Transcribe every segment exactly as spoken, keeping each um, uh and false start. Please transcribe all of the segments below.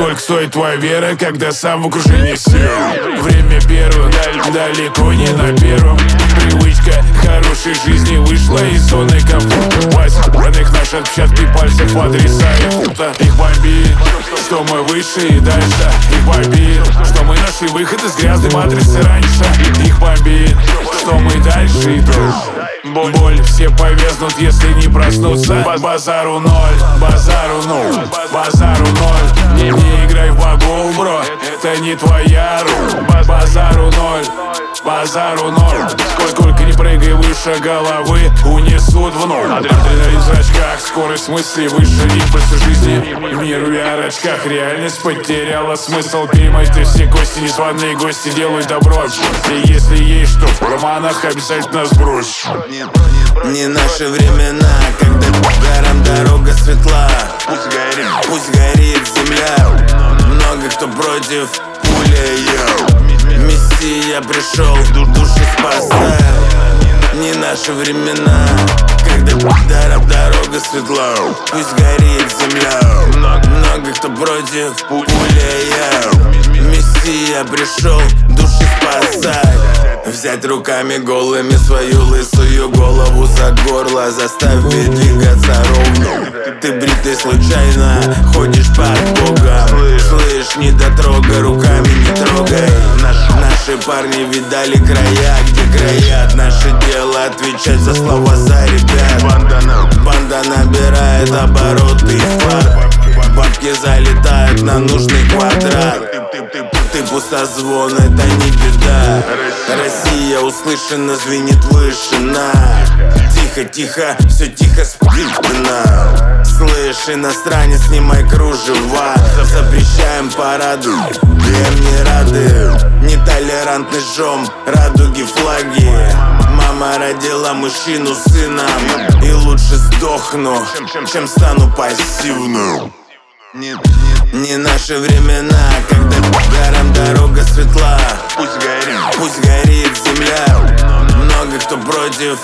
Сколько стоит твоя вера, когда сам в окружении сил? Время первых, даль- далеко не на первом. Привычка хорошей жизни вышла из зоны комфорта. Возьманных наши отпечатки пальцев потрясают. Их бомбит, что мы выше и дальше. Их бомбит, что мы нашли выход из грязной матрицы раньше. Их бомбит, что мы дальше и дальше. Боль, все повезнут, если не проснуться. Базару ноль, базару ноль, базару ноль. Не, не играй в богов, бро, это не твоя роль. Базару ноль, базару ноль. Сколько не прыгай выше головы, унесут в ноль. Адреналин в зрачках, скорость мысли выше импульса жизни. Мир в ви ар-очках, реальность потеряла смысл. Перемойте все кости, незваные гости делают добро. И если есть что в карманах, обязательно сбрось. Не наши времена, когда горам дорога светла. Пусть горит, пусть горит земля. Много кто против пули, Мессия пришел, души спасать. Не наши времена, когда даром дорога светла. Пусть горит земля. Много кто против пули, Мессия пришел, души спасать. Взять руками голыми свою лысую голову за горло, заставить двигаться ровно. Ты бритый случайно, ходишь под Богом. Слышь, не дотрога, руками не трогай. Наши парни видали края, где краят. Наше дело отвечать за слова за ребят. Банда набирает обороты и вклад. Бабки залетают на нужный квадрат. Ты пустозвон, это не беда. Россия услышана, звенит выше нас. Тихо, тихо, все тихо, спина. Слышь, иностранец, снимай кружева. Запрещаем параду, им не рады. Нетолерантный жжем радуги, флаги. Мама родила мужчину сыном. И лучше сдохну, чем стану пассивным. Не, не, не наши времена, когда горам дорога светла. Пусть горит, пусть горит земля. Много кто против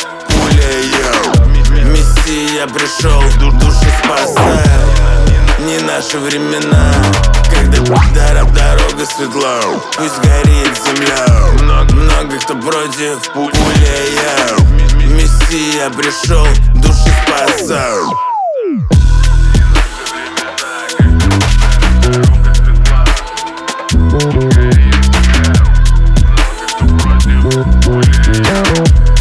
пули, Мессия пришел, души спасать. Не наши времена, когда даром дорога светла. Пусть горит земля. Много, много кто против пули, Мессия пришел, души спасать. We'll be right back.